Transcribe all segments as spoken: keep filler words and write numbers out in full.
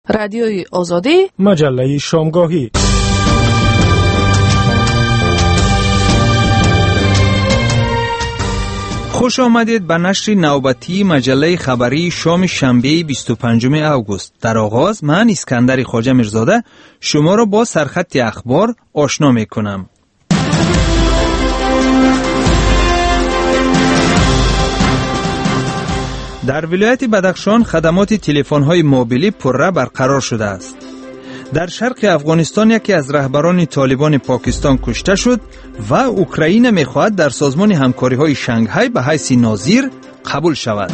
رادیوی آزادی، مجله شامگاهی. خوش آمدید به نشر نوبتی مجله خبری شام شنبه بیست و پنجم اوگوست. در آغاز من اسکندر خواجه میرزاده شما را با سرخط اخبار آشنا می کنم. در ولایت بدخشان خدمات تلفن‌های موبیلی پرره برقرار شده است. در شرق افغانستان یکی از رهبران طالبان پاکستان کشته شد و اوکراین می‌خواهد در سازمان همکاری‌های شانگهای به حیث ناظر قبول شود.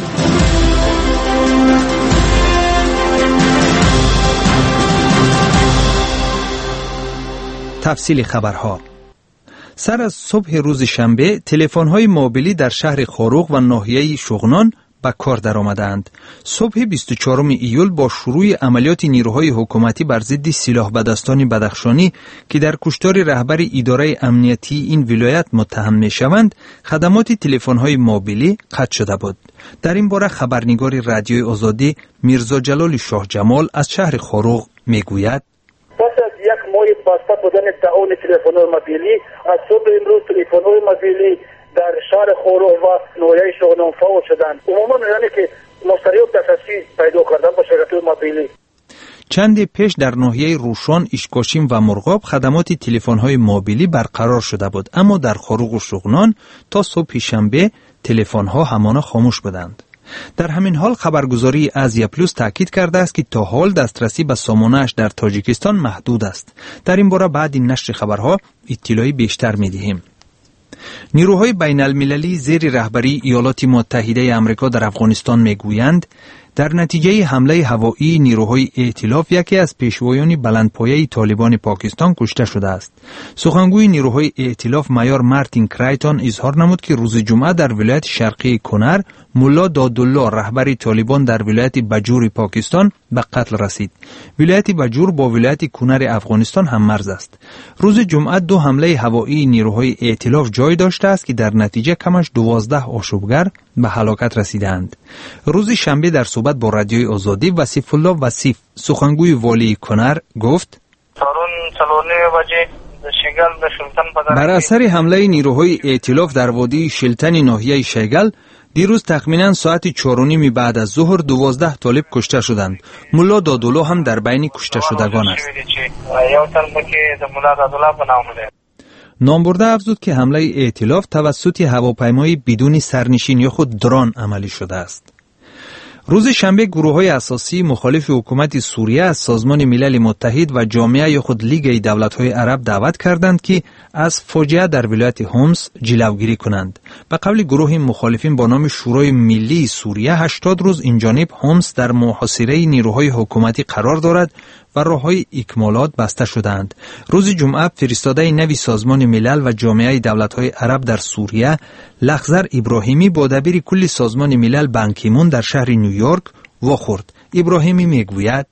تفصیل خبرها. سر از صبح روز شنبه تلفن‌های موبیلی در شهر خاروق و ناحیه شغنان به کار درآمدند. صبح بیست و چهارم ایول با شروع عملیات نیروهای حکومتی بر ضد سلاح بدستان بدخشانی که در کشتار رهبر اداره امنیتی این ولایت متهم می‌شوند، خدمات تلفن‌های موبیلی قطع شده بود. در این باره خبرنگار رادیوی آزادی میرزا جلال شاه جمال از شهر خاروق میگوید: پس از یک ماه بسته بودن تعاون تلفن‌های موبیلی، از صبح امروز تلفن‌های موبیلی در شهر خاروق و ناحیه شغنان فعال شدند. عموما یعنی که مشتریان دسترسی پیدا کردن با شرکت‌های موبیلی. چند پیش در ناحیه روشان، اشکاشیم و مرغاب خدمات تلفن‌های موبیلی برقرار شده بود، اما در خاروق و شغنان تا صبح شنبه تلفن‌ها همانا خاموش بودند. در همین حال خبرگزاری ازیا پلوس تاکید کرده است که تا حال دسترسی به سامانه‌اش در تاجیکستان محدود است. در این باره بعد این نشر خبرها اطلاعی بیشتر می‌دهیم. نیروهای بین المللی زیر رهبری ایالات متحده آمریکا در افغانستان میگویند در نتیجه حمله هوایی نیروهای ائتلاف یکی از پیشوایان بلندپایه طالبان پاکستان کشته شده است. سخنگوی نیروهای ائتلاف مایور مارتین کرایتون اظهار نمود که روز جمعه در ولایت شرقی کنر ملا دادالله رهبر طالبان در ولایت بجور پاکستان به قتل رسید. ولایت بجور با ولایت کنر افغانستان هم مرز است. روز جمعه دو حمله هوایی نیروهای ائتلاف جای داشته است که در نتیجه کمش دوازده آشوبگر به هلاکت رسیدند. روز شنبه در صحبت با رادیوی آزادی وصیف الله وصیف سخنگوی والی کنر گفت: بر اثر حمله نیروهای ائتلاف در وادی شلتن ناحیه شیگل دیروز تخمینا ساعت چهار و نیم بعد از ظهر دوازده طالب کشته شدند. ملا دادالله هم در بین کشته شدگان است. نامبرده افزود که حمله ائتلاف توسط هواپیمای بدون سرنشین یا خود درون عملی شده است. روز شنبه گروه‌های اساسی مخالف حکومت سوریه از سازمان ملل متحد و جامعه یا خود لیگ دولت‌های عرب دعوت کردند که از فاجعه در ولایت حمص جلوگیری کنند. به قول گروه مخالفین با نام شورای ملی سوریه، هشتاد روز این جانب حمص در محاصره نیروهای حکومتی قرار دارد و راه‌های اکمالات بسته شدند. روز جمعه فرستاده نوی سازمان ملل و جامعه دولت‌های عرب در سوریه لخزر ابراهیمی با دبیر کل سازمان ملل بان کی مون در شهر نیویورک واخورد. ابراهیمی میگوید: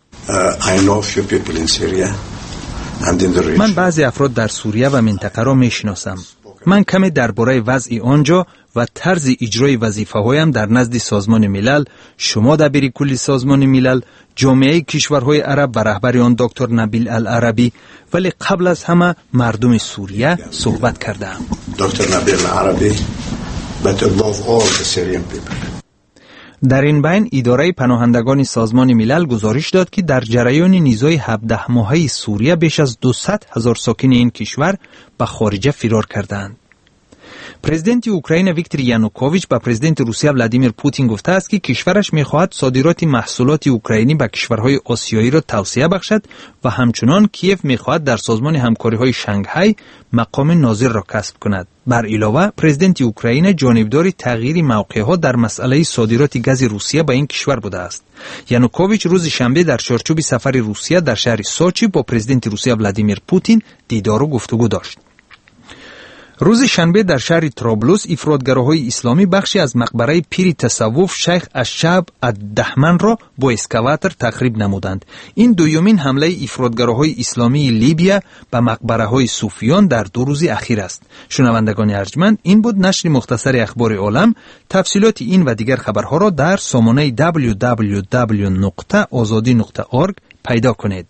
من بعضی افراد در سوریه و منطقه را میشناسم. من کمی درباره وضع آنجا و طرز اجرای وظیفه‌هایم در نزد سازمان ملل، شما دبیر کل سازمان ملل، جامعه کشورهای عرب و رهبر آن دکتر نبیل العربی، ولی قبل از همه مردم سوریه صحبت کردم. دکتر نبیل العربی but above all the Syrian people. در این بین اداره پناهندگان سازمان ملل گزارش داد که در جریان نیزای هفده ماهه سوریه بیش از دویست هزار ساکن این کشور به خارج فرار کردند. پرزیدنت اوکراین ویکتور یانوکوویچ به پرزیدنت روسیه ولادیمیر پوتین گفته است که کشورش می‌خواهد صادرات محصولات اوکراینی به کشورهای آسیایی را توسعه بخشد و همچنان کیف می‌خواهد در سازمان همکاری‌های شانگهای مقام ناظر را کسب کند. بر علاوه پرزیدنت اوکراین جانبدار تغییر موقعها در مسئله صادرات گاز روسیه به این کشور بوده است. یانوکوویچ روز شنبه در چارچوب سفر روسیه در شهر سوچی با پرزیدنت روسیه ولادیمیر پوتین دیدار و گفتگو داشت. روز شنبه در شهر طرابلس افراطگراهای اسلامی بخشی از مقبره پیر تصوف شیخ الشعب الدهمن را با اسکواتر تخریب نمودند. این دومین حمله افراطگراهای اسلامی لیبیا به مقبره‌های صوفیان در دو روز اخیر است. شنوندگان ارجمند، این بود نشر مختصر اخبار عالم. تفصیلات این و دیگر خبرها را در سامانه دبلیو دبلیو دبلیو نقطه آزادی نقطه اورگ پیدا کنید.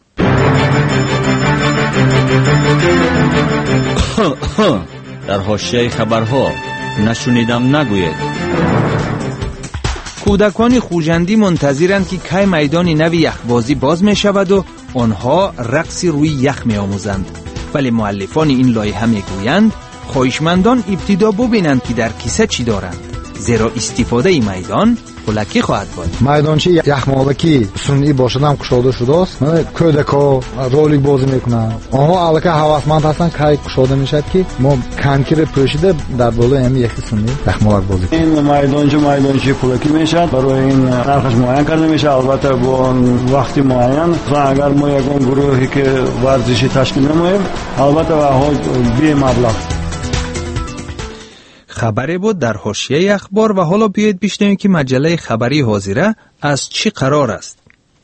در حاشیه خبرها نشنیدم نگوید. کودکان خوجندی منتظرند که کی میدان نوی یخبازی باز می شود و آنها رقصی روی یخ می آموزند. ولی مؤلفان این لایحه می گویند خواهشمندان ابتدا ببینند که در کیسه چی دارند، زیرا استفاده ای میدان هولکی خواهد بود. майдончи яхмолаки сунъӣ бошадам кушода шудааст. кӯдако ролик бозӣ мекунанд. онҳо аллакай ҳавасманд ҳастанд кай кушода мешавад ки мо конкре пӯшида дар болои ҳамин яхи сунъӣ яхмолак бозӣ кунем. ин майдончи майдончи пулакӣ мешавад. барои ин нархаш муайян карда мешавад. албатта бо вақти муайян. агар мо ягон гурӯҳе ки варзишӣ ташкил намоем, албатта ваҳо бемаблағ. خبری بود در حاشیه اخبار و حالا بیایید بشنویم که مجله خبری حاضره از چی قرار است.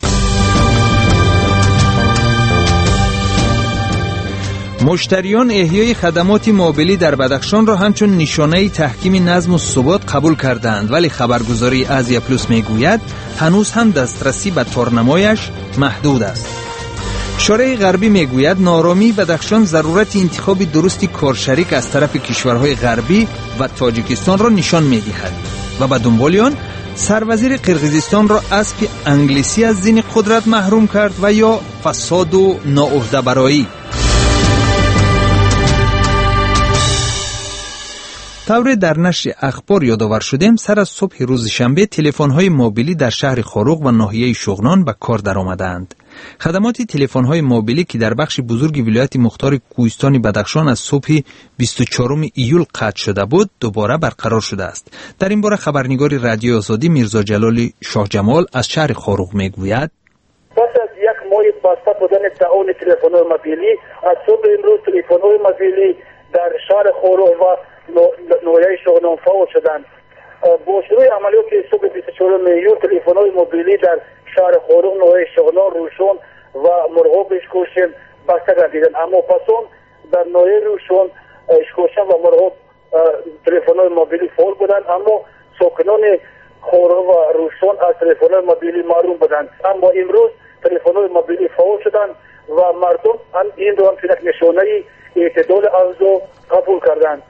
مشتریان احیای خدمات موبیلی در بدخشان را همچون نشانه تحکیم نظم و ثبات قبول کردند، ولی خبرگزاری آزیا پلوس میگوید هنوز هم دسترسی به تورنمایش محدود است. شورای غربی میگوید نارامی بدخشان ضرورت انتخاب درستی کارشریک از طرف کشورهای غربی و تاجیکستان را نشان میدهد و به دنبال آن سروزیر قرقیزستان را اسب انگلیسی از زین قدرت محروم کرد و یا فساد و ناعهده برایی. طور در نشر اخبار یادآور شدیم سر از صبح روز شنبه تلفن‌های موبیلی در شهر خاروق و ناحیه شغنان به کار درآمدند. خدمات تلفن‌های موبیلی که در بخش بزرگ ولایت مختار کوهستان بدخشان از صبح بیست و چهارم ایول قطع شده بود دوباره برقرار شده است. در این باره خبرنگار رادیو آزادی میرزا جلال شاه جمال از شهر خاروق میگوید پس از یک ماه بسته بودن تعاون تلفن‌های موبیلی از صبح امروز تلفن‌های موبیلی در شهر خاروق و ناحیه شغنان فعال شدند. با شروع عملیات صبح بیست و چهارم ایول تلفن‌های موبیلی در شهر خاروق، ناحیه شغنان، روشون و مرغاب اشکوشن بسته گردیدند. اما پسون در ناحیه روشون، اشکوشن و مرغاب تلفن‌های موبیلی فعال بودند، اما ساکنان خاروق و روشون از تلفن‌های موبیلی محروم بودند. اما امروز تلفن‌های موبیلی فعال شدند و مردم این رو هم یک نشانه اعتدال اوضاع قبول کردند.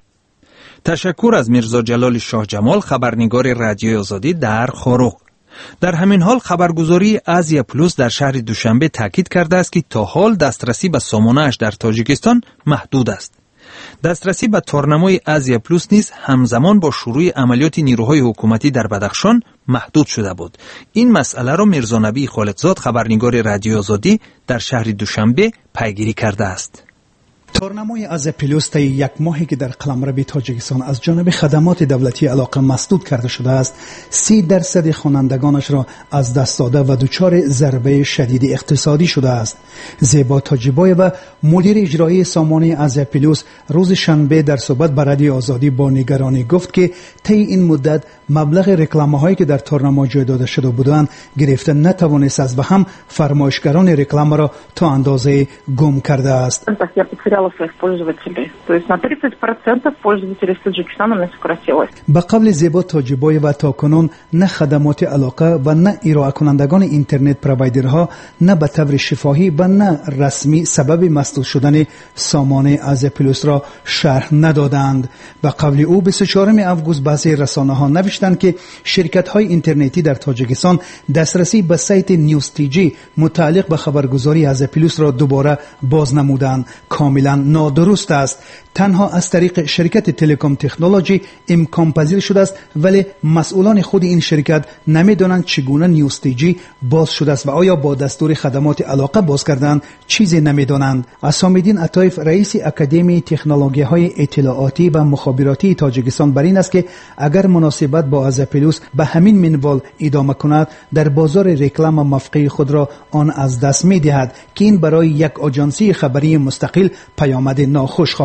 تشکر از میرزا جلال شاه جمال، خبرنگار رادیو آزادی در خاروق. در همین حال خبرگزاری آزیا پلوس در شهر دوشنبه تاکید کرده است که تا حال دسترسی به سامانه‌اش در تاجیکستان محدود است. دسترسی به تورنمای آزیا پلوس نیز همزمان با شروع عملیات نیروهای حکومتی در بدخشان محدود شده بود. این مسئله را میرزا نبی خالقزاد، خبرنگار رادیو آزادی در شهر دوشنبه پیگیری کرده است. تورنمای آزیا پلوس طی یک ماهی که در قلمرو تاجیکستان از جانب خدمات دولتی علاقه مسدود کرده شده است، سی درصد خوانندگانش را از دست داده و دچار ضربه شدید اقتصادی شده است. زیبا تاجیبای و مدیر اجرایی سامانه آزیا پلوس روز شنبه در صحبت با رادیو آزادی با نگرانی گفت که طی این مدت مبلغ رکلامه‌هایی که در تورنما جای داده شده بودند گرفته نتوانست است و هم فرمایشگران رکلام را تا اندازه گم کرده است. своих пользователей. То есть на тридцать процентов пользователей с Таджикистана не сократилось. به قول زیبا تاجیبای و تاکنون نه خدمات علاقه و نه ارائه کنندگان اینترنت پروایدرها نه به طور شفاهی و نه رسمی سبب مسدود شدن سامانه آزیا پلوس را شرح ندادند. به قول او بیست و چهارم آگوست بعضی رسانه‌ها نوشتند که شرکت‌های اینترنتی در تاجیکستان دسترسی به سایت نیوز تی جی متعلق به خبرگزاری آزیا پلوس را دوباره باز نمودند. کاملا نادرست است. تنها از طریق شرکت تلکام تکنولوژی امکان پذیر شده است، ولی مسئولان خود این شرکت نمیدانند چگونه نیوز تی جی باز شده است و آیا با دستور خدمات علاقه باز کردن چیزی نمیدانند. اسام‌الدین عطایف رئیس اکادمی تکنولوژی های اطلاعاتی و مخابراتی تاجیکستان بر این است که اگر مناسبت با آزیا پلوس به همین منوال ادامه کند در بازار رکلام موقع خود را آن از دست می‌دهد که این برای یک آژانسی خبری مستقل پیامد ناخوش خواهد داشت.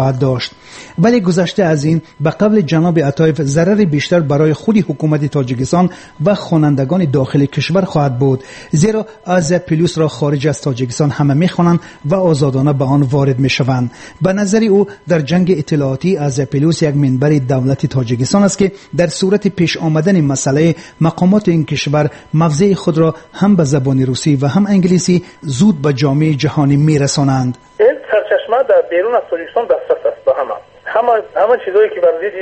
داشت. ولی گذشته از این به قول جناب عطایف ضرر بیشتر برای خود حکومت تاجیکستان و خوانندگان داخل کشور خواهد بود، زیرا آزیا پلوس را خارج از تاجیکستان همه میخوانند و آزادانه به آن وارد میشوند. به نظر او در جنگ اطلاعاتی آزیا پلوس یک منبر دولت تاجیکستان است که در صورت پیش آمدن مسئله مقامات این کشور مفزع خود را هم به زبان روسی و هم انگلیسی زود به جامعه جهانی میرسانند. این سرچشمه در بیرون از تاجیکستان دسترس است به همه همه همه چیزایی که بر ضد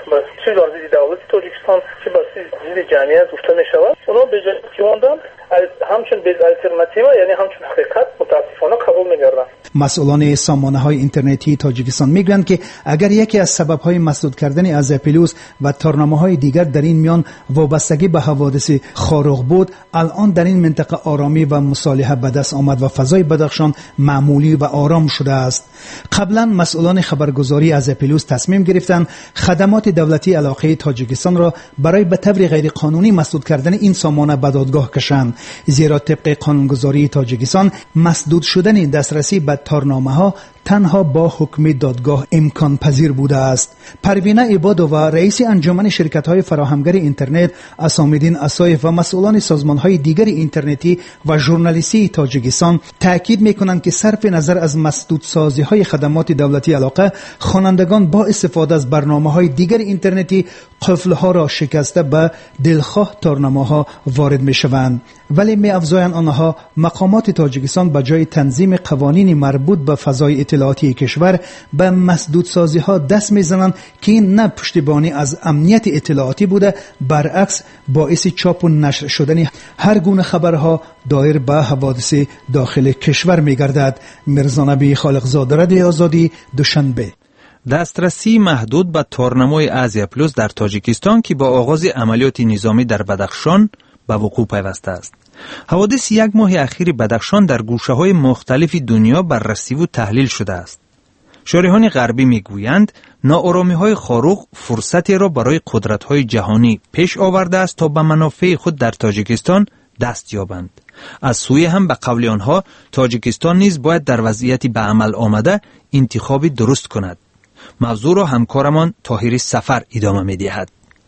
چه بر ضد دولت تاجیکستان چه بر ضد جمعیت گفته می شود اونا به جای که ماندن همچون به الټرناتیو یعنی همچون حقیقت متاسفانه قبول می‌گردن. مسئولان سامانه‌های اینترنتی تاجیکستان میگویند که اگر یکی از سبب‌های مسدود کردن آزیا پلوس و تارنامه‌های دیگر در این میان وابستگی به حوادث خاروق بود، الان در این منطقه آرامی و مصالحه به دست آمد و فضای بدخشان معمولی و آرام شده است. قبلا مسئولان خبرگزاری آزیا پلوس تصمیم گرفتند خدمات دولتی علاقه تاجیکستان را برای به طور غیر قانونی مسدود کردن این سامانه به دادگاه کشند، زیرا طبق قانونگذاری تاجیکستان مسدود شدن دسترسی به تارنامه‌ها تنها با حکم دادگاه امکان پذیر بوده است. پروینه عبادووا رئیس انجمن شرکت‌های فراهمگر اینترنت، اسام‌الدین اسایف و مسئولان سازمان‌های دیگر اینترنتی و ژورنالیستی تاجیکستان تاکید می‌کنند که صرف نظر از مسدود سازی‌های خدمات دولتی علاقه، خوانندگان با استفاده از برنامه‌های دیگر اینترنتی قفل‌ها را شکسته به دلخواه تارنامه‌ها وارد می‌شوند. ولی می‌افزایند آنها مقامات تاجیکستان به جای تنظیم قوانین مربوط به فضای اطلاعاتی کشور به مسدود سازی ها دست میزنند که این نه پشتیبانی از امنیت اطلاعاتی بوده، برعکس باعث چاپ و نشر شدن هر گونه خبرها دایر به حوادث داخل کشور میگردد. مرزا نبی خالقزاده، رادیو آزادی، دوشنبه. دسترسی محدود به تارنمای آزیا پلوس در تاجیکستان که با آغاز عملیات نظامی در بدخشان به وقوع پیوسته است. حوادث یک ماه اخیر بدخشان در گوشه‌های مختلف دنیا بررسی و تحلیل شده است. شارحان غربی میگویند ناآرامی‌های خاروق فرصتی را برای قدرت‌های جهانی پیش آورده است تا به منافع خود در تاجیکستان دست یابند. از سوی هم به قول آنها تاجیکستان نیز باید در وضعیتی به عمل آمده انتخابی درست کند. موضوع را همکارمان طاهری سفر ادامه می‌دهد.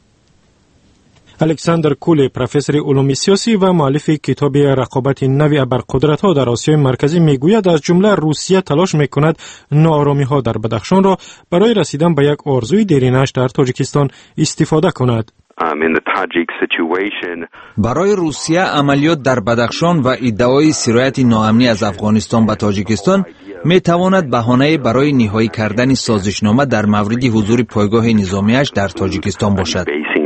الکساندر کولی، پروفسور علوم سیاسی و مؤلف کتاب رقابت نوی ابرقدرت‌ها در آسیای مرکزی میگوید از جمله روسیه تلاش میکند ناآرامی‌ها در بدخشان را برای رسیدن به یک آرزوی دیرینه‌اش در تاجیکستان استفاده کند. برای روسیه عملیات در بدخشان و ادعای سرایت ناامنی از افغانستان به تاجیکستان می تواند بهانه برای نهایی کردن سازشنامه در مورد حضور پایگاه نظامیش در تاجیکستان باشد.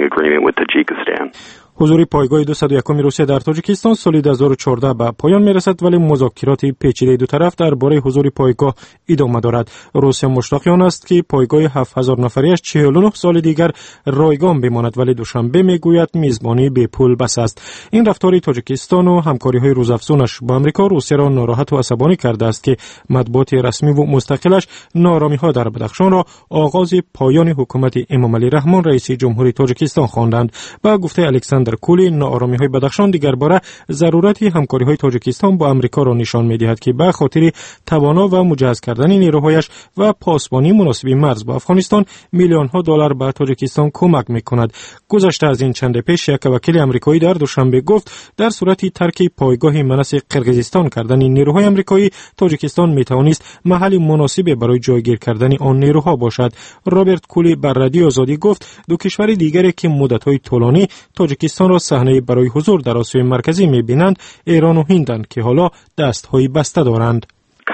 حضور پایگاه دویست و یک روسیه در تاجیکستان سال دو هزار و چهارده به پایان میرسد، ولی مذاکرات پیچیده دو طرف درباره حضور پایگاه ادامه دارد. روسیه مشتاق آن است که پایگاه هفت هزار نفریش چهل و نه سال دیگر رایگان بماند، ولی دوشنبه میگوید میزبانی به پول بس است. این رفتار تاجیکستان و همکاری‌های روزافزونش با آمریکا روسیه را ناراحت و عصبانی کرده است که مطبوعات رسمی و مستقلش ناآرامی‌ها در بدخشان را آغاز پایان حکومت امام علی رحمان رئیس جمهوری تاجیکستان خواندند. با گفته الکساندر کولی، ناآرامی‌های بدخشان دیگر باره ضرورت همکاری‌های تاجیکستان با آمریکا را نشان می‌دهد که به خاطر توانا و مجهز کردن نیروهایش و پاسبانی مناسب مرز با افغانستان میلیون‌ها دلار به تاجیکستان کمک می‌کند. گذشته از این چند پیش یک وکیل آمریکایی در دوشنبه گفت در صورت ترک پایگاه منس قرقیزستان کردن نیروهای آمریکایی، تاجیکستان می‌توانست محل مناسب برای جایگیر کردن آن نیروها باشد. رابرت کولی بر رادیو آزادی گفت دو کشور دیگری که مدت‌های طولانی تاجیکستان را صحنه برای حضور در آسیای مرکزی می‌بینند، ایران و هندند که حالا دست‌های بسته دارند.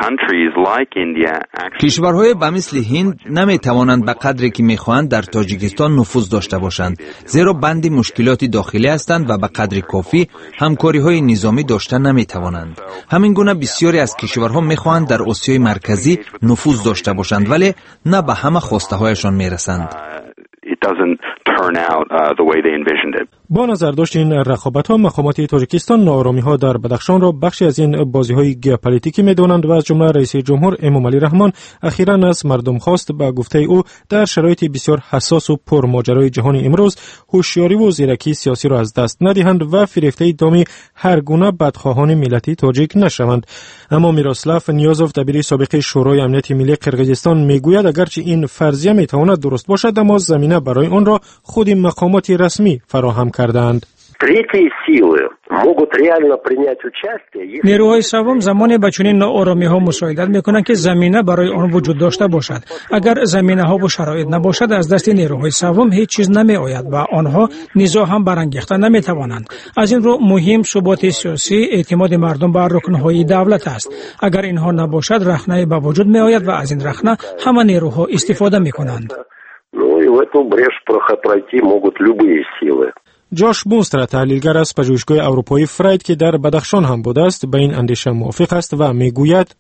کشورهای به مثل هند نمی توانند به قدری که می خواهند در تاجیکستان نفوذ داشته باشند، زیرا بند مشکلات داخلی هستند و به قدر کافی همکاری های نظامی داشته نمی توانند. همین گونه بسیاری از کشورها می خواهند در آسیای مرکزی نفوذ داشته باشند، ولی نه به همه خواسته هایشان می رسند. با نظر داشت این رقابت‌ها، مقامات تاجیکستان ناآرامی‌ها در بدخشان را بخشی از این بازی‌های ژئوپلیتیکی می‌دانند و از جمله رئیس جمهور امامعلی رحمان اخیراً از مردم خواست به گفته او در شرایط بسیار حساس و پرماجرای جهان امروز هوشیاری و زیرکی سیاسی را از دست ندهند و فریفته دام هر گونه بدخواهان ملتی تاجیک نشوند. اما میروسلاو نیازوف، دبیر سابق شورای امنیت ملی قرقیزستان، میگوید اگرچه این فرضیه میتواند درست باشد، اما زمینه برای آن را خود مقامات رسمی فراهم کردند. نیروهای سوم زمانی به چنین ناآرامی‌ها مساعدت می‌کنند که زمینه برای آن وجود داشته باشد. اگر زمینه‌ها و شرایط نباشد، از دست نیروهای سوم هیچ چیز نمی‌آید و آنها نزاع هم برانگیخته نمی‌توانند. از این رو مهم ثبات سیاسی، اعتماد مردم به رکن‌های دولت است. اگر اینها نباشد، رخنه به وجود می‌آید و از این رخنه همه نیروها استفاده می‌کنند. جاش بونستر، تحلیلگر از پژوهشگاه اروپایی فراید که در بدخشان هم بوده است، به این اندیشه موافق است و میگوید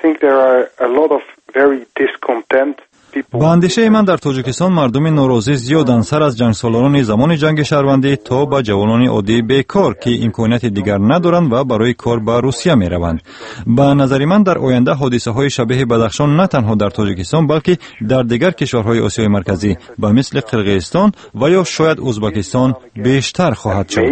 با اندیشه من در تاجیکستان مردم ناراضی زیادند، سر از جنگسالاران زمان جنگ شهروندی تا به جوانان عادی بیکار که امکانیت دیگر ندارند و برای کار به روسیه می روند. به نظر من در آینده حادثه های شبیه بدخشان نه تنها در تاجیکستان بلکه در دیگر کشورهای آسیای مرکزی به مثل قرقیزستان و یا شاید ازبکستان بیشتر خواهد شد.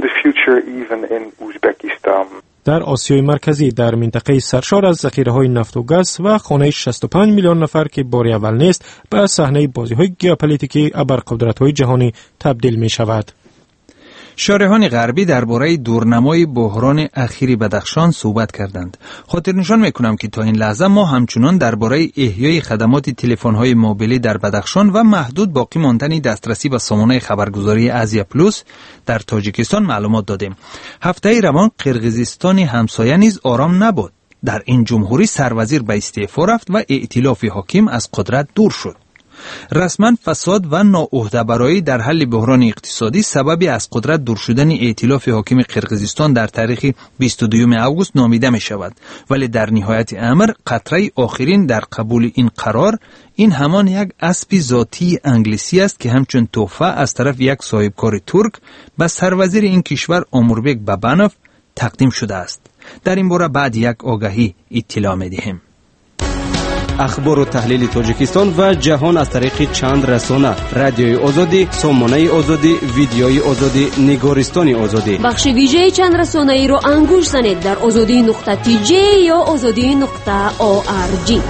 در آسیای مرکزی، در منطقه سرشار از ذخیره‌های نفت و گاز و خانه شصت و پنج میلیون نفر که بار اول نیست، به صحنه بازی‌های ژئوپلیتیکی ابرقدرت‌های جهانی تبدیل می‌شود. شارحان غربی درباره دورنمای بحران اخیر بدخشان صحبت کردند. خاطر نشان میکنم که تا این لحظه ما همچنان درباره احیای خدمات تلفن‌های موبیلی در بدخشان و محدود باقی ماندن دسترسی به سامانه خبرگزاری آزیا پلوس در تاجیکستان معلومات دادیم. هفته روان قرقیزستان همسایه نیز آرام نبود. در این جمهوری سروزیر به استعفا رفت و ائتلاف حاکم از قدرت دور شد. رسما فساد و ناعهده‌برایی در حل بحران اقتصادی سببی از قدرت دور شدن ائتلاف حاکم قرقیزستان در تاریخ بیست و دوم اوگوست نامیده می شود، ولی در نهایت امر قطره آخرین در قبول این قرار این همان یک اسب ذاتی انگلیسی است که همچون تحفه از طرف یک صاحبکار ترک به سروزیر این کشور اموربک بابانوف تقدیم شده است. در این باره بعد یک آگهی اطلاع می دهیم. اخبار و تحلیل تاجیکستان و جهان از طریق چند رسانه: رادیوی آزادی، سامانه آزادی، ویدیوی آزادی، نگارستان آزادی. بخش ویژه چند رسانه ای رو انگوش زنید در آزادی نقطه تی جی یا آزادی نقطه او آر جی.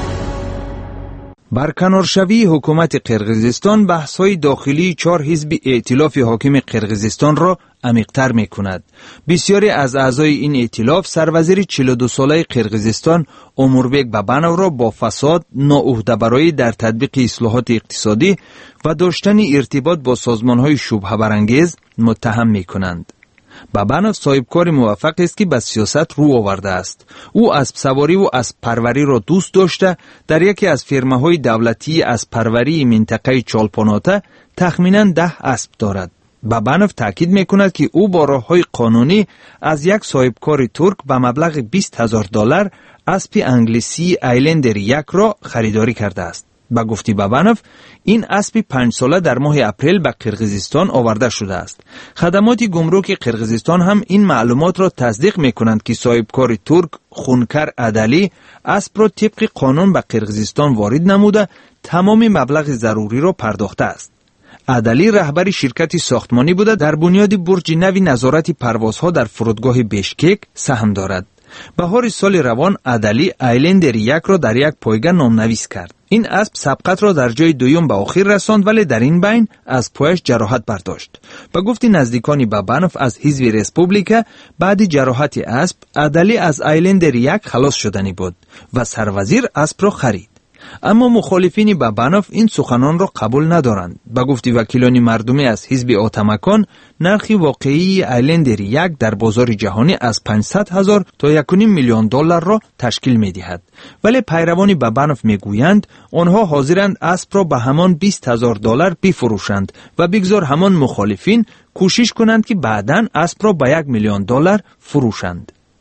برکنارشوی حکومت قرقیزستان بحث‌های داخلی چهار حزب ائتلاف حاکم قرقیزستان را عمیق‌تر می‌کند. بسیاری از اعضای این ائتلاف سروزیر چهل و دو ساله قرقیزستان اموربک بابانوف را با فساد، ناعهده‌برایی در تطبیق اصلاحات اقتصادی و داشتن ارتباط با سازمان‌های شبهه برانگیز متهم می‌کنند. بابانوف صاحبکار موفق است که به سیاست رو آورده است. او اسب سواری و اسب پروری را دوست داشته در یکی از فرمه‌های دولتی اسب پروری منطقه چالپاناته تخمیناً ده اسب دارد. بابانوف تاکید میکند که او با راه‌های قانونی از یک صاحبکار ترک به مبلغ بیست هزار دلار اسب انگلیسی آیلندر یک را خریداری کرده است. با گفته بابانوف این اسب پنج ساله در ماه اپریل به قرقیزستان آورده شده است. خدمات گمرک قرقیزستان هم این معلومات را تصدیق میکنند که صاحبکار ترک خونکر عدلی اسب را طبق قانون به قرقیزستان وارد نموده تمام مبلغ ضروری را پرداخته است. عدلی رهبر شرکت ساختمانی بوده، در بنیاد برج نوی نظارت پروازها در فرودگاه بیشکک سهم دارد. بهار سال روان عدلی آیلندر یک را در یک پایگاه نامنویس کرد. این اسب سبقت را در جای دوم به آخر رساند، ولی در این بین از پایش جراحت برداشت. به گفته نزدیکان بابانوف از حزب رسپوبلیکا بعد جراحت اسب عدلی از آیلندر یک خلاص شدنی بود و سروزیر اسب را خرید. اما مخالفین بابانوف این سخنان را قبول ندارند. به گفته وکیلان مردمی از حزب آتمکان نرخ واقعی آیلندر یک در بازار جهانی از پانصد هزار تا یک و نیم میلیون دلار را تشکیل می دهد، ولی پیروان بابانوف می گویند آنها حاضرند اسب را به همان بیست هزار دلار بفروشند و بگذار همان مخالفین کوشش کنند که بعداً اسب را به یک میلیون دلار فروشند.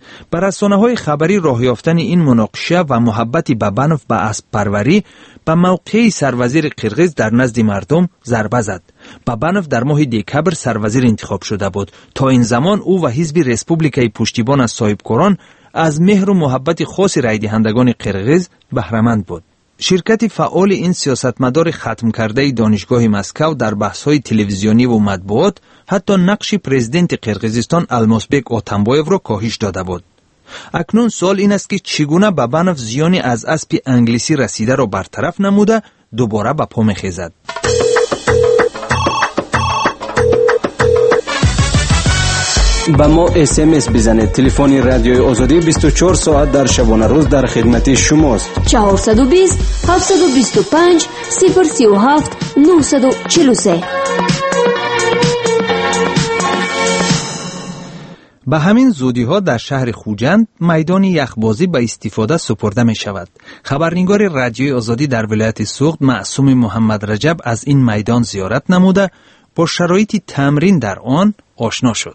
بر رسانه‌های خبری راه یافتن این مناقشه و محبت بابانوف به اسب پروری به موقع سروزیر قرغیز در نزد مردم ضربه زد. بابانوف در ماه دکبر سروزیر انتخاب شده بود. تا این زمان او و حزب رسپوبلیکای پشتیبان از صاحبکاران از مهر و محبت خاص رای دهندگان قرغیز بهره‌مند بود. شرکت فعال این سیاستمدار ختم کرده دانشگاه مسکو در بحث‌های تلویزیونی و مطبوعات حتی نقش پرزیدنت قرغیزستان المازبک اتمبایف را کاهش داده بود. اکنون سوال این است که چگونه بابانوف زیانی از اسب انگلیسی رسیده را برطرف نموده دوباره به پا می‌خیزد. با ما اس ام اس بزنید. تلفن رادیوی آزادی بیست و چهار ساعت در شبانه روز در خدمت شماست. چهارصد و بیست هفتصد و بیست و پنج صفر سی و هفت نهصد و چهل و سه. به همین زودی ها در شهر خوجند میدان یخبازی به استفاده سپرده می شود. خبرنگار رادیوی آزادی در ولایت سوخت معصوم محمد رجب از این میدان زیارت نموده با شرایط تمرین در آن آشنا شد.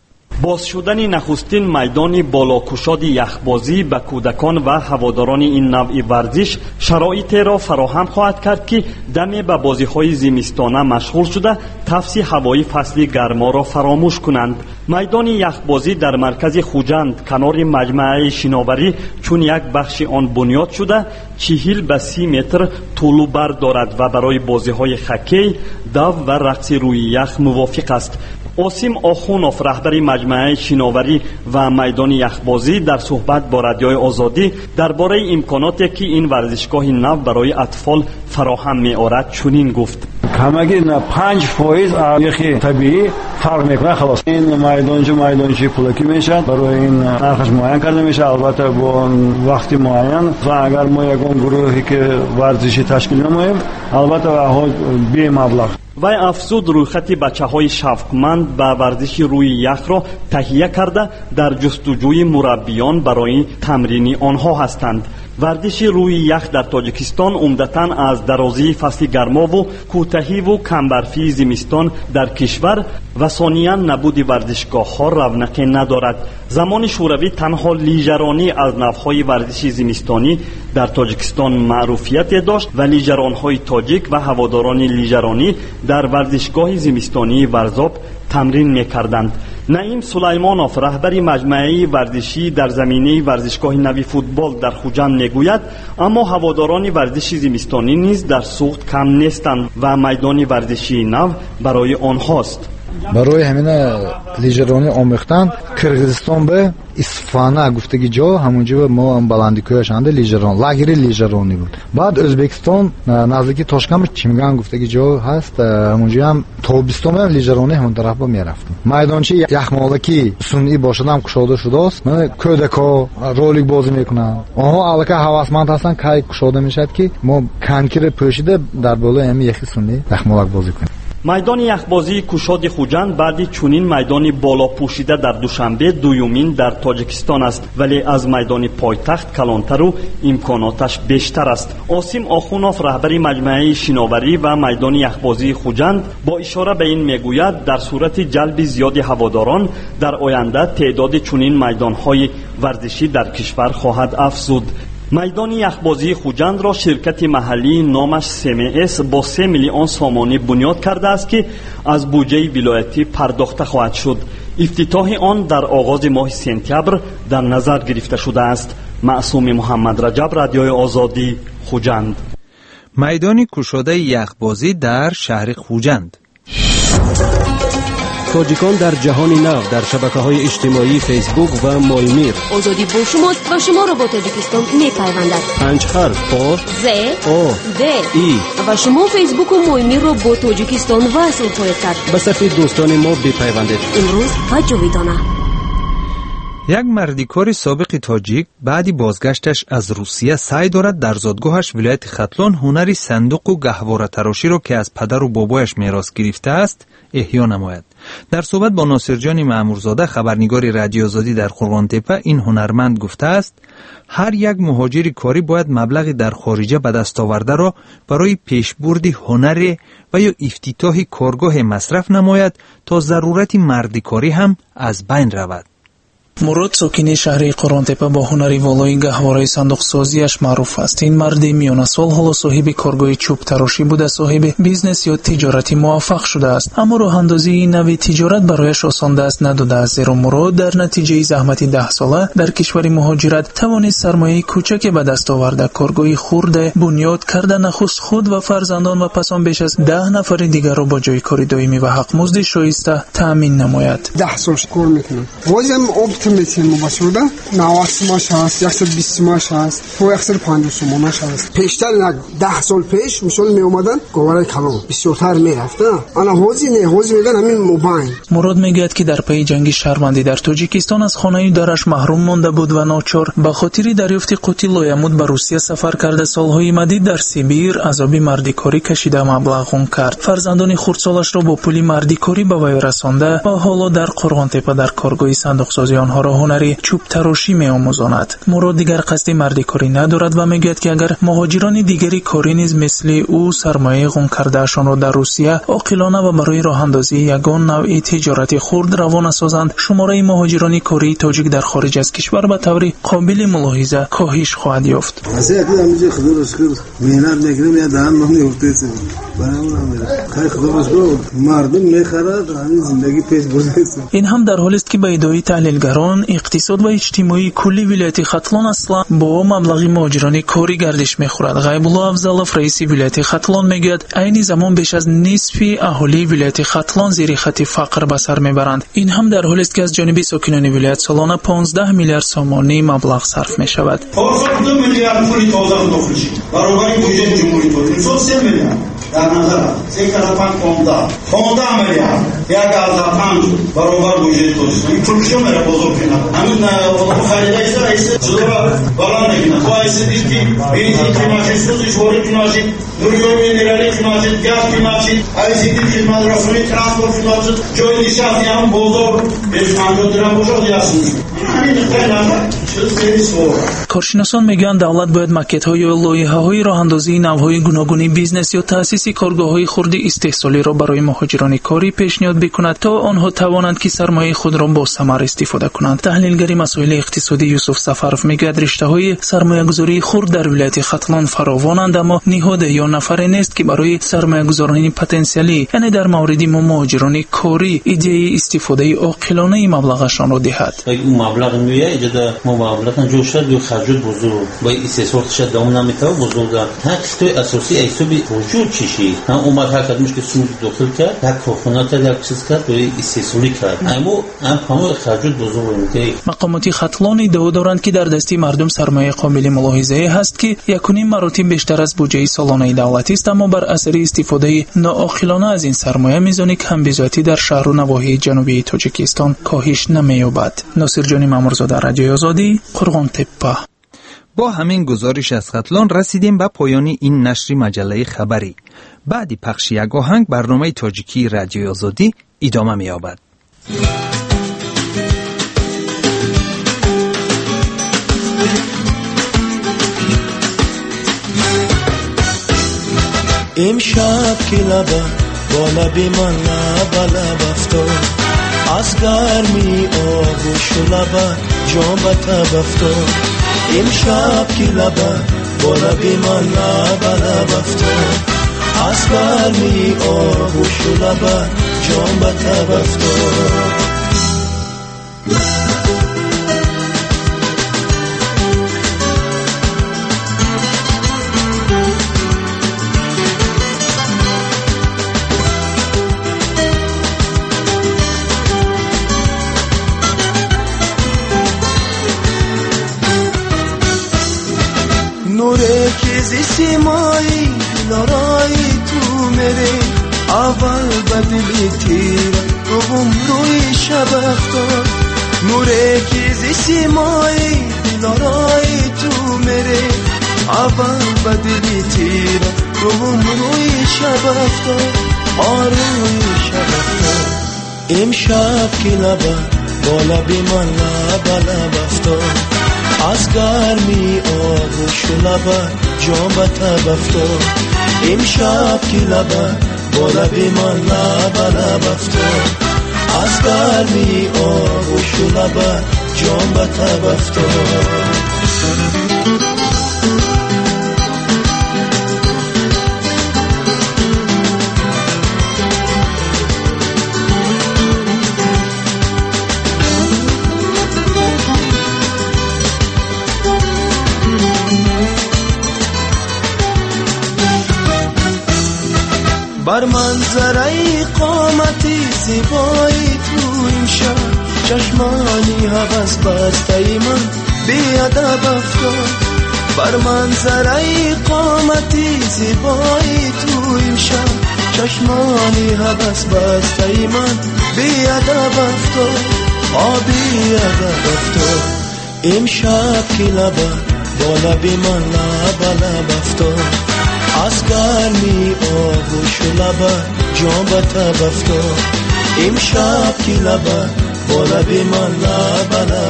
باز شدن نخستین میدان بالاکشاد یخبازی به کودکان و هواداران این نوع ورزش شرایط را فراهم خواهد کرد که دم به بازی‌های زمستانه مشغول شده تفس هوای فصل گرما را فراموش کنند. میدان یخبازی در مرکز خوجند کنار مجمع شناوری چون یک بخش آن بنیاد شده چهل به سی متر طول و بر دارد و برای بازی‌های خکی، دو و رقص روی یخ موافق است. عاصم آخونوف رهبر مجمع شناوری و میدان یخبازی در صحبت با رادیوی آزادی درباره امکاناتی که این ورزشگاه نو برای اطفال فراهم می‌آورد چنین گفت: همگی پنج فایز یخی طبیعی فرق میکنه. خلاص این میدانچه میدانچه پولکی میشه، برای این نرخش معین کرده میشه، البته با وقتی معین. و اگر ما یکون گروهی که ورزشی تشکیل نماییم البته و بی مبلغ. وی افزود رویخط بچه‌های شوقمند به ورزش روی یخ را تهیه کرده در جستجوی مربیان برای تمرین آنها هستند. ورزش روی یخ در تاجیکستان عمدتاً از درازی فصل گرما و کوتاهی و کمبرفی زمستان در کشور و ثانیاً نبود ورزشگاه‌ها رونقی ندارد. زمان شوروی تنها لیژرانی از نوع‌های ورزش زمستانی در تاجیکستان معروفیت داشت و لیژران‌های تاجیک و هواداران لیژرانی در ورزشگاه زمستانی ورزاب تمرین می‌کردند. نعیم سلیمانوف رهبر مجمع ورزشی در زمینه ورزشگاه نوی فوتبال در خوجند میگوید اما هواداران ورزش زمستانی نیز در سوخت کم نیستند و میدان ورزشی نو برای آنهاست. برای همین لیژرانی آمیختن قرغیزستان به اصفهان گفتگی جا همونجا ما بلندیکویش انده لیژران لاگری لیژرانی بود. بعد ازبکستان نزدیکی تاشکند چیمگان گفتگی جا هست، همونجا هم تابستان هم لیژرانی همون طرف با میرفتیم. میدانچه یخمالکی سنی باشد هم کشاده شده است. من کودکا رولک بازی میکنن. آنها الکه هوسمند هستن که کشاده میشد که ما کنکر پوشیده در بالای همین یخی سنی یخمالک بازی کنیم. میدان یخبازی کشاد خوجند بعد چنین میدان بالا پوشیده در دوشنبه دویمین در تاجیکستان است، ولی از میدان پایتخت کلانتر و امکاناتش بیشتر است. عاصم آخونوف رهبر مجمع شناوری و میدان یخبازی خوجند با اشاره به این میگوید در صورت جلب زیاد هواداران در آینده تعداد چنین میدان‌های ورزشی در کشور خواهد افزود. میدان یخبازی خوجند را شرکت محلی نامش سم اس با سه میلیون سامانی بنیاد کرده است که از بودجه ولایتی پرداخته خواهد شد. افتتاح آن در آغاز ماه سپتامبر در نظر گرفته شده است. معصوم محمد رجب، رادیوی آزادی، خوجند. میدان کشاده یخبازی در شهر خوجند. تاجیکان در جهان نو در شبکه‌های اجتماعی فیسبوک و مایمیر. آزادی با شماست و شما را با تاجیکستان می‌پیوندد. پنج حرف آ ز آ د ای و شما فیسبوک و مایمیر را با تاجیکستان وصل خواهید کرد. به صفحه دوستان ما بپیوندید. امروز و جاویدانه. یک مردیکار سابق تاجیک بعدی بازگشتش از روسیه سعی دارد در زادگاهش ولایت ختلان هنری صندوق و گهواره تراشی را که از پدر و بابایش میراث گرفته است احیا نماید. در صحبت با ناصرجان مأمورزاده خبرنگار رادیو آزادی در قرغانتپه این هنرمند گفته است هر یک مهاجر کاری باید مبلغی در خارجه به دست آورده را برای پیشبرد هنر و یا افتتاح کارگاه مصرف نماید تا ضرورت مردیکاری هم از بین رود. мурод сокини шаҳри қуронтепа бо ҳунари волои гаҳвораи сандуқсозиаш маъруф аст. ин марди миёна сол ҳоло соҳиби коргоҳи чӯбтарошӣ буда соҳиби бизнес ё тиҷорати муваффақ шудааст. аммо роҳандозии ин нави тиҷорат барояш осон даст надодааст, зеро мурод дар натиҷаи заҳмати даҳсола дар кишвари муҳоҷират тавонист сармояи кӯчаке ба даст оварда коргоҳи хурде бунёд карда нахуст худ ва фарзандон ва пас он беш аз даҳ нафари дигарро бо ҷойи кори доимӣ ва ҳақмузди шоиста таъмин намояд. даҳ сол кор мекунам. возам опт метиҳем башуда навад сумаш ҳаст, яксад бист сумаш ҳаст, то яксад панҷоҳ сумонаш ҳаст. пештар як даҳ сол пеш мисол меомадан говараи калон бисёртар мерафта. ана ҳозир не ҳозир мегӯяд ҳамин мубайн. мурод мегӯяд ки дар пайи ҷанги шаҳрвандӣ дар тоҷикистон аз хонаи дараш маҳрум монда буд ва ночор ба хотири дарёфти қути лоямуд ба русия сафар карда солҳои мадид дар сибир азоби мардикорӣ кашида маблағ ғун кард. фарзандони хурдсолашро бо пули мардикорӣ ба вай расонда ва ҳоло дар қуронтепа дар коргоҳи сандуқсозӣ онҳоро ҳунари чӯбтарошӣ меомӯзонад. мурод дигар қасди мардикорӣ надорад ва мегӯяд ки агар муҳоҷирони дигари корӣ низ мисли ӯ сармояи ғун кардаашонро дар русия оқилона ва барои роҳандозии ягон навъи тиҷорати хурд равона созанд, шумораи муҳоҷирони кории тоҷик дар хориҷ аз кишвар ба таври қобили мулоҳиза коҳиш хоҳад ёфт. ин ҳам дар ҳолест ки ба иддаои таҳлилгарон иқтисод ва иҷтимоии кулли вилояти хатлон аслан бо маблағи муҳоҷирони корӣ гардиш мехӯрад. ғайбулло афзалов раиси вилояти хатлон мегӯяд айни замон беш аз нисфи аҳолии вилояти хатлон зери хатти фақр ба сар мебаранд. ин ҳам дар ҳолест ки аз ҷониби сокинони вилоят солона понздаҳ миллиард сомонӣ маблағ сарф мешавад. در نظر سه کلا پنج پونده پونده میلیارد یک هزار پنج برابر بودجه توسعه این پولشو میره بزرگ کنه همین اون خریدای است رئیس جلو بالا نگیره تو ایس دیگه بنزین قیمتش سوزی جوری قیمتی نوری مینرالی قیمتی گاز قیمتی ایس دی خدمات رسانی ترانسپورت قیمتی جوی نشاطی هم بزرگ beş پنجاه درهم بزرگ یاسمش همین قیمت коршиносон мегӯянд давлат бояд макетҳо ё лоиҳаҳои роҳандозии навъҳои гуногуни бизнес ё таъсиси коргоҳҳои хурди истеҳсолиро барои муҳоҷирони корӣ пешниҳод бикунад, то онҳо тавонанд ки сармояи худро бо самар истифода кунанд. таҳлилгари масоили иқтисодӣ Юсуф Сафаров мегӯяд риштаҳои сармоягузории хурд дар вилояти хатлон фаровонанд, аммо ниҳоде ё нафаре нест ки барои сармоягузорони потенсиалӣ, яъне дар мавриди муҳоҷирони корӣ идеяи истифодаи оқилонаи маблағашонро диҳад. مبادلات جو شد و خرجات بزرگ با استثمار شد دوام نمیتونه بزرگ تاکستوی اساسی ایسوبی وجود چیشی هم اومد حرکت میشه که سود داخل کرد یک کارخانه تا یک چیز کرد و استثماری کرد اما هم کامل خرجات بزرگ میشه. مقامات خطلان ادعا دارند که در دستی مردم سرمایه قابل ملاحظه هست که یکونیم مراتب بیشتر از بودجه سالانه دولتی است، اما بر اثر استفاده ناعاقلانه از این سرمایه میزان کم بزاتی در شهر و نواحی جنوبی تاجیکستان کاهش نمییابد. ناصر جانی مامورزاده، رادیوی آزادی، قرغانتپه. با همین گزارش از خطلان رسیدیم به پایان این نشر مجله خبری. بعد پخش یک آهنگ برنامه تاجیکی رادیوی آزادی ادامه می‌یابد. امشب که لبا با لبی من لبا لب افتاد از گرمی آغوش و لبا جام به تب افتاد امشب که لبا با لبی من لبا لب افتاد از گرمی آغوش و لبا جام به تب افتاد نوره که زی سیمایی لارایی تو میره اول بدلی تیر دوم روی شب افتاد نوره که زی سیمایی لارایی تو میره اول بدلی تیر دوم روی شب افتاد آروی شب افتاد امشب که لبا با لبی من لبا لب افتاد از گرمی آغوش و لبا جام به تب افتاد امشب که لبا با لبی من لبا لب افتاد از گرمی آغوش و لبا جان به تب افتاد. بر منظره قامتی زیبایی تو این شهر چشمانی هوس بسته من بیادب افتاد. بر منظره قامتی زیبایی تو این شهر چشمانی هوس بسته من بیادب افتاد. آبی ادب افتاد امشب که لبه با لبی من لب لب افتاد. از گرمی آغوش لبه جان به تب افتاد. امشب که لبه با لبی من لب لب